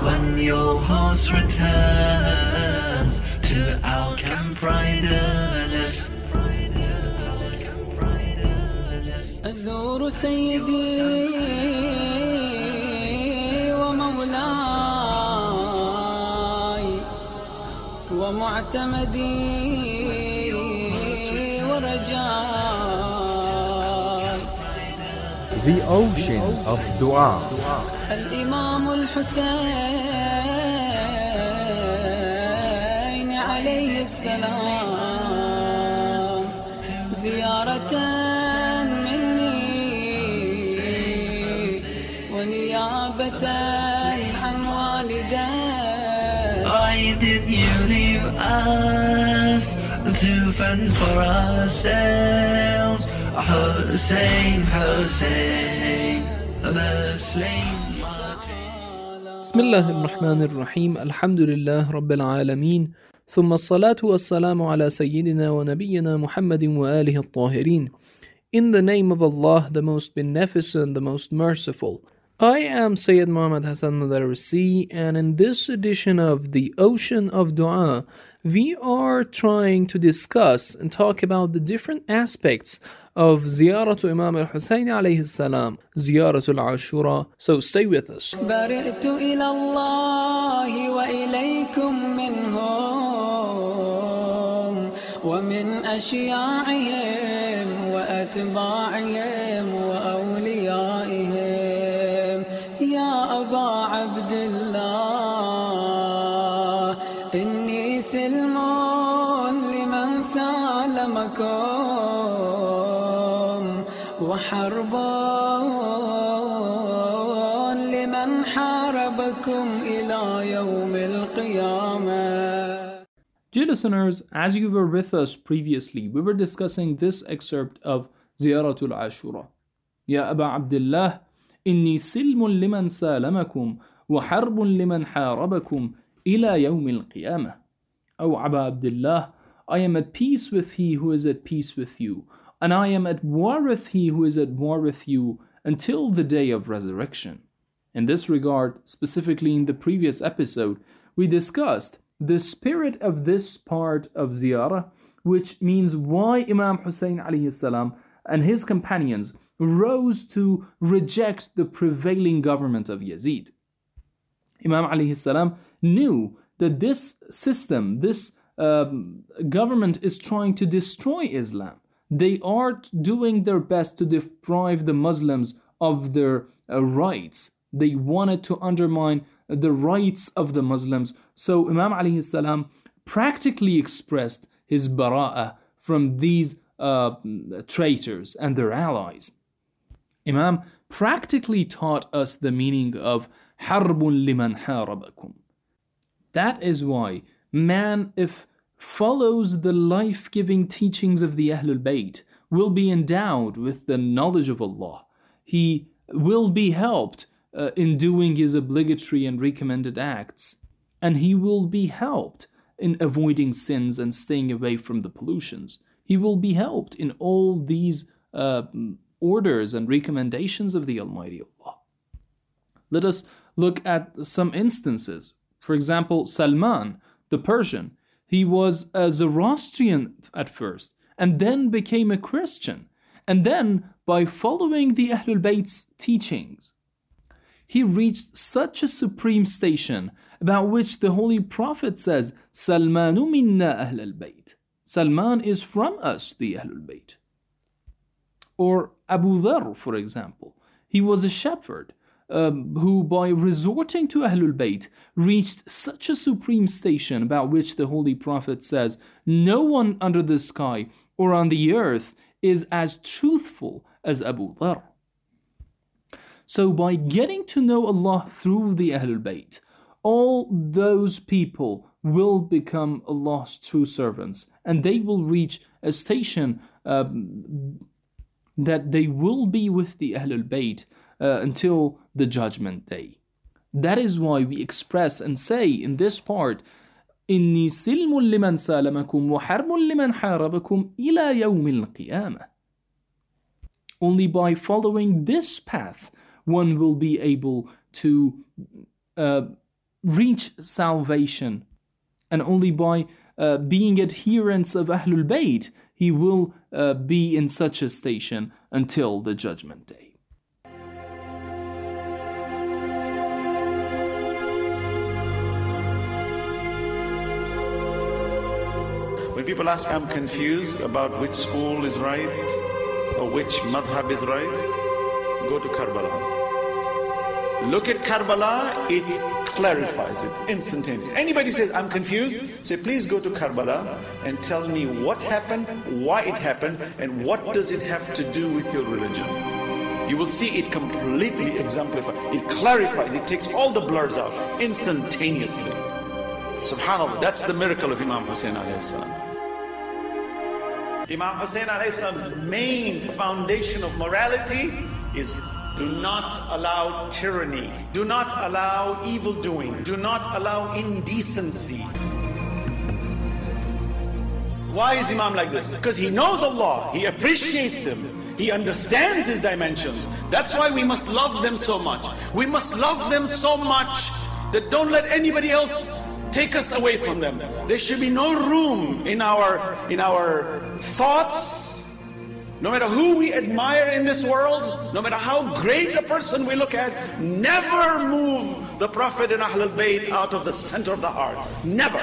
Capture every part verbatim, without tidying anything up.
when your host returns to our camp riderless. أزور سيدي ومولاي ومعتمدي ورجاي The ocean of dua. الإمام الحسين عليه السلام زيارة عن والدي. Why did you leave us to fend for ourselves? Hussein, Hussein, the slain. بسم الله الرحمن الرحيم. الحمد لله رب العالمين، ثم الصلاة والسلام على سيدنا ونبينا محمد وآله الطاهرين. In the name of Allah, the most beneficent, the most merciful. I am Sayyid Muhammad Hassan Madarisi, and in this edition of The Ocean of Dua, we are trying to discuss and talk about the different aspects of Ziyaratu Imam al-Hussein alayhi salam, Ziyaratul Ashura. So stay with us. برئت إلى الله وإليكم منهم ومن أشياعهم وأتباعهم وأوليائهم يا أبا عبد الله إني سلم لمن سالمكم وحرب لمن حاربكم إلى يوم القيامة. Dear listeners, as you were with us previously, we were discussing this excerpt of Ziyaratul Ashura. Ya Aba Abdullah, إني سلم لمن سالمكم وحرب لمن حاربكم إلى يوم القيامة. O Aba Abdullah, I am at peace with he who is at peace with you, and I am at war with he who is at war with you until the day of resurrection. In this regard, specifically in the previous episode, we discussed the spirit of this part of ziyarah, which means why Imam Hussein alayhi salam and his companions rose to reject the prevailing government of Yazid. Imam alayhi salam knew that this system, this um, government is trying to destroy Islam. They are doing their best to deprive the Muslims of their uh, rights. They wanted to undermine the rights of the Muslims. So Imam alayhi salam practically expressed his bara'ah from these uh, traitors and their allies. Imam practically taught us the meaning of harbun liman harabakum. That is why man, if follows the life-giving teachings of the Ahlul Bayt, will be endowed with the knowledge of Allah. He will be helped uh, in doing his obligatory and recommended acts, and he will be helped in avoiding sins and staying away from the pollutions. He will be helped in all these uh, orders and recommendations of the Almighty Allah. Let us look at some instances. For example, Salman, the Persian, he was a Zoroastrian at first, and then became a Christian. And then, by following the Ahlul Bayt's teachings, he reached such a supreme station about which the Holy Prophet says, Salmanu minna Ahlul Bayt. Salman is from us, the Ahlul Bayt. Or Abu Dharr, for example. He was a shepherd um, who, by resorting to Ahlul Bayt, reached such a supreme station about which the Holy Prophet says, no one under the sky or on the earth is as truthful as Abu Dharr. So by getting to know Allah through the Ahlul Bayt, all those people will become Allah's true servants, and they will reach a station um, that they will be with the Ahlul Bayt uh, until the Judgment Day. That is why we express and say in this part, إِنِّي سِلْمٌ لِمَنْ سَالَمَكُمْ وَحَرْبٌ لِمَنْ حَارَبَكُمْ إِلَى يَوْمِ الْقِيَامَةِ. Only by following this path, one will be able to uh, reach salvation. And only by uh, being adherents of Ahlul Bayt, he will uh, be in such a station until the judgment day. When people ask, I'm confused about which school is right or which madhab is right, go to Karbala. Look at Karbala, it clarifies it instantaneously. Anybody says, I'm confused, say, please go to Karbala and tell me what happened, why it happened, and what does it have to do with your religion. You will see it completely exemplified. It clarifies, it takes all the blurs out instantaneously. Subhanallah, that's the miracle of Imam Hussein alayhi salam. Imam Hussein alayhi salam's main foundation of morality is do not allow tyranny, do not allow evil doing, do not allow indecency. Why is Imam like this? Because he knows Allah, he appreciates Him, he understands His dimensions. That's why we must love them so much. We must love them so much that don't let anybody else take us away from them. There should be no room in our, in our thoughts. No matter who we admire in this world, no matter how great a person we look at, never move the Prophet and Ahlul Bayt out of the center of the heart. Never.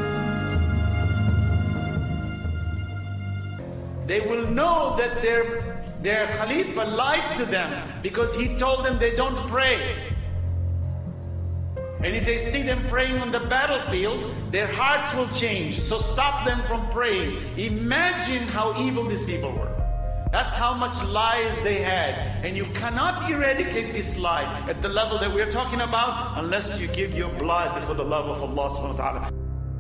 They will know that their, their Khalifa lied to them because he told them they don't pray. And if they see them praying on the battlefield, their hearts will change. So stop them from praying. Imagine how evil these people were. That's how much lies they had. And you cannot eradicate this lie at the level that we're talking about unless you give your blood for the love of Allah subhanahu wa ta'ala.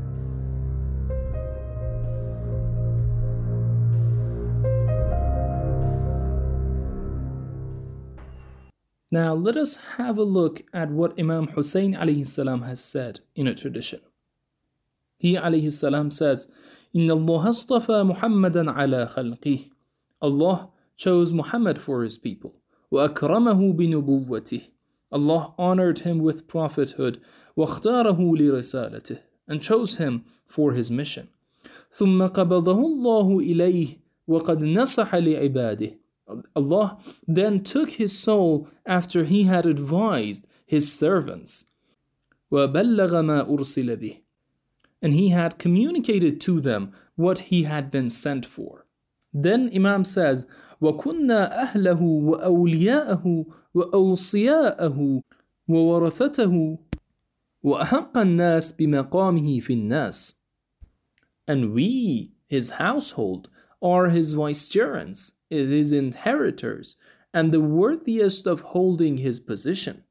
Now let us have a look at what Imam Hussein alayhi salam has said in a tradition. He alayhi salam says, إِنَّ اللَّهَ اصْطَفَى مُحَمَّدًا عَلَى خَلْقِهِ. Allah chose Muhammad for His people. وَأَكْرَمَهُ بِنُبُوَّتِهِ. Allah honored him with prophethood. وَاخْتَارَهُ لِرِسَالَتِهِ. And chose him for his mission. ثُمَّ قَبَضَهُ اللَّهُ إِلَيْهِ وَقَدْ نَصَحَ لِعِبَادِهِ. Allah then took his soul after He had advised His servants. وَبَلَّغَ مَا أُرْسِلَ بِهِ. And He had communicated to them what He had been sent for. Then Imam says, وَكُنَّا أَهْلَهُ وَأَوْلِيَاءَهُ وَأَوْصِيَاءَهُ وَوَرَثَتَهُ وَأَحَقَّ النَّاسِ بِمَقَامِهِ فِي النَّاسِ. And we, His household, are His vicegerents, His inheritors, and the worthiest of holding His position.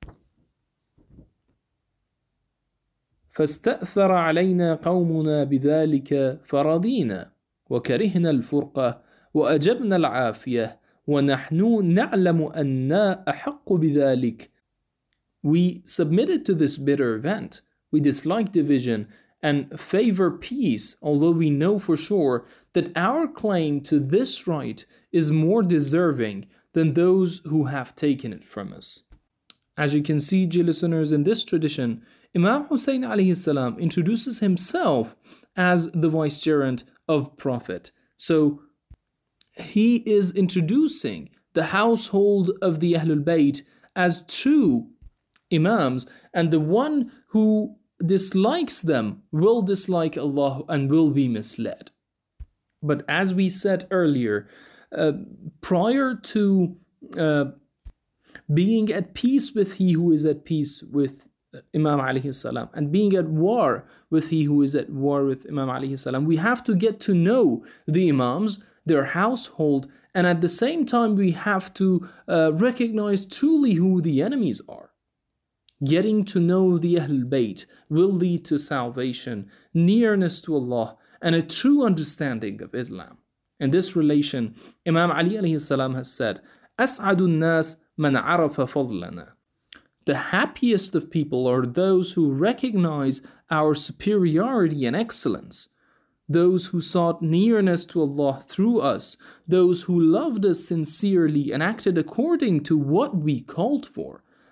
فاستأثر علينا قومنا بذلك فرضينا وكرهنا الفرقة وأجبنا العافية ونحن نعلم أننا أحق بذلك. We submitted to this bitter event. We dislike division and favor peace, although we know for sure that our claim to this right is more deserving than those who have taken it from us. As you can see, dear listeners, in this tradition, Imam Hussein alayhi salam introduces himself as the vicegerent of Prophet. So he is introducing the household of the Ahlul Bayt as true Imams, and the one who dislikes them will dislike Allah and will be misled. But as we said earlier, uh, prior to uh, being at peace with he who is at peace with Imam alayhi salam and being at war with he who is at war with Imam alayhi salam, we have to get to know the Imams, their household, and at the same time we have to uh, recognize truly who the enemies are. Getting to know the Ahlul Bayt will lead to salvation, nearness to Allah, and a true understanding of Islam. In this relation, Imam Ali alayhi salam has said, أَسْعَدُ النَّاسِ مَنْ عَرَفَ فَضْلَنَا. The happiest of people are those who recognize our superiority and excellence, those who sought nearness to Allah through us, those who loved us sincerely and acted according to what we called for.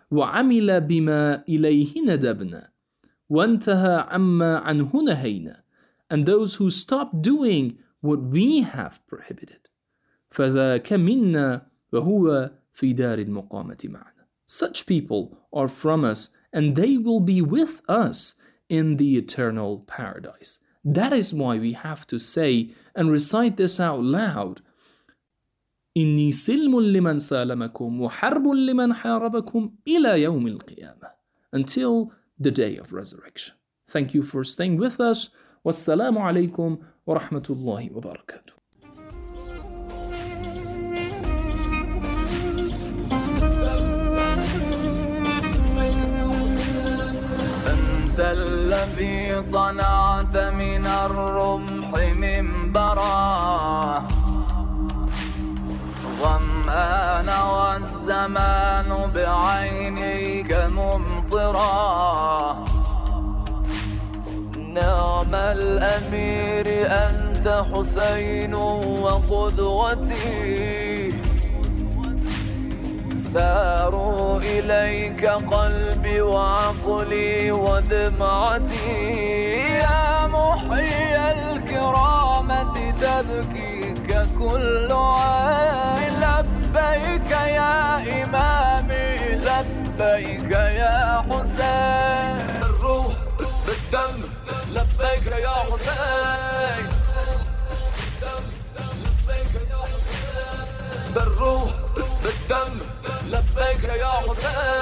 وعمل بما إليه ندبنا وانتهى عما عنه نهينا, and those who stop doing what we have prohibited. فذاك منا وهو في دار المقامة معنا. Such people are from us and they will be with us in the eternal paradise. That is why we have to say and recite this out loud. إني سلم لمن سالمكم وحرب لمن حاربكم إلى يوم القيامة, until the day of resurrection. Thank you for staying with us. Wassalamu alaikum wa rahmatullahi wa barakatuh. أنت الذي صنعت من الرمح منبرا, ظمآن والزمان بعينيك ممطرا. نعم الأمير أنت حسين وقدوتي, ساروا إليك قلبي وعقلي ودمعتي. يا محيي الكرامة تبكيك كل عين, لبيك يا إمامي لبيك يا حسين. الروح بالدم لبيك يا حسين, لبيك يا حسين. بالروح بالدم لبيك يا حسين.